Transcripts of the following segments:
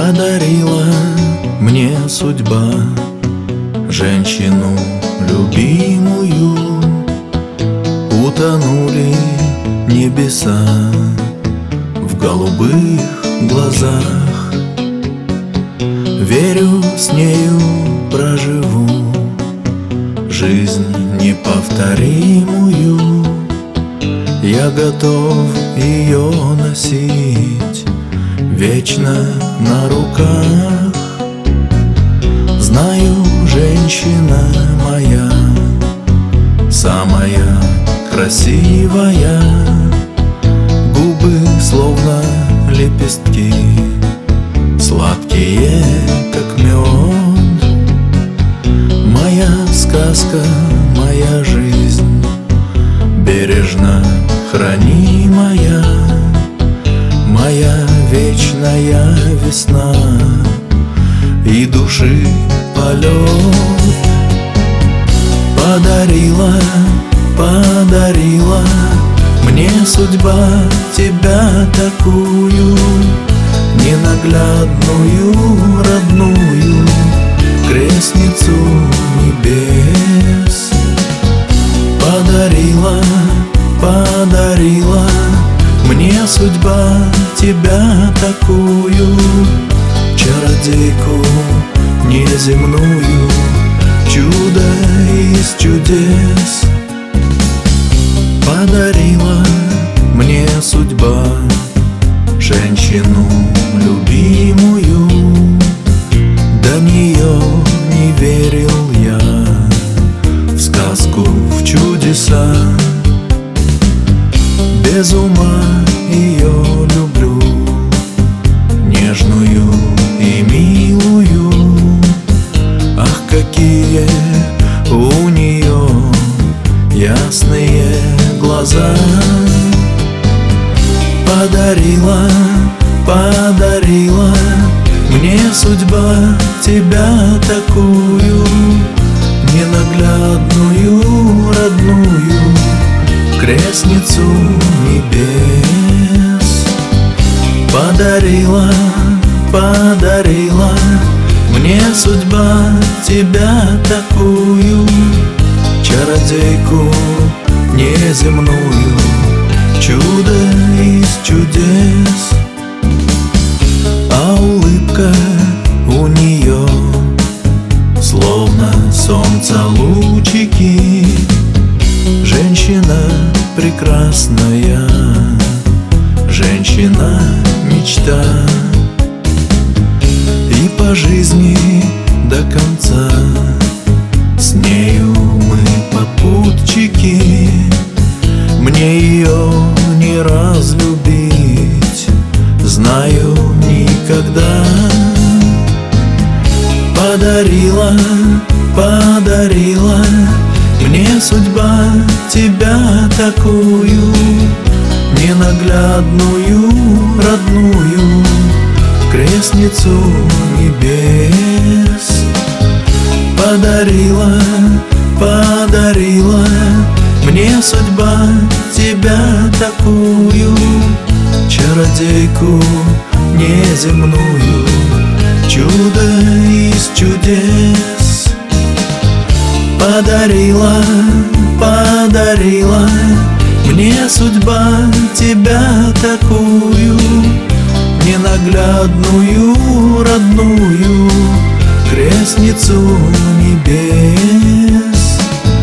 Подарила мне судьба женщину любимую. Утонули небеса в голубых глазах. Верю, с нею проживу жизнь неповторимую. Я готов ее носить вечно на руках. Знаю, женщина моя самая красивая. Губы словно лепестки, сладкие, как мед. Моя сказка, моя жизнь, бережно хранимая. Моя вечная весна и души полет. Подарила мне судьба тебя такую, ненаглядную, родную, крестницу небес. Подарила мне судьба тебя такую, чародейку неземную, чудо из чудес. Подарила мне судьба женщину любимую. До нее не верил я в сказку, в чудеса. Без ума ее люблю, нежную и милую. Ах, какие у нее ясные глаза. Подарила мне судьба тебя такую, ненаглядную, родную, крестницу небес. Подарила мне судьба тебя такую, чародейку неземную, чудо из чудес. А улыбка у нее словно солнца лучики. Женщина прекрасная, женщина мечта. И по жизни до конца с нею мы попутчики. Мне ее не разлюбить, знаю, никогда. Подарила мне судьба тебя такую, ненаглядную, родную, крестницу небес. Подарила мне судьба тебя такую, чародейку неземную, чудо из чудес. Подарила мне судьба тебя такую, ненаглядную, родную, крестницу небес.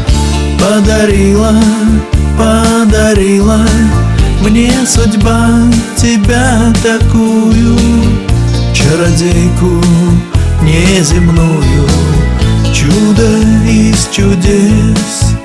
Подарила мне судьба тебя такую, чародейку неземную, чудо из чудес.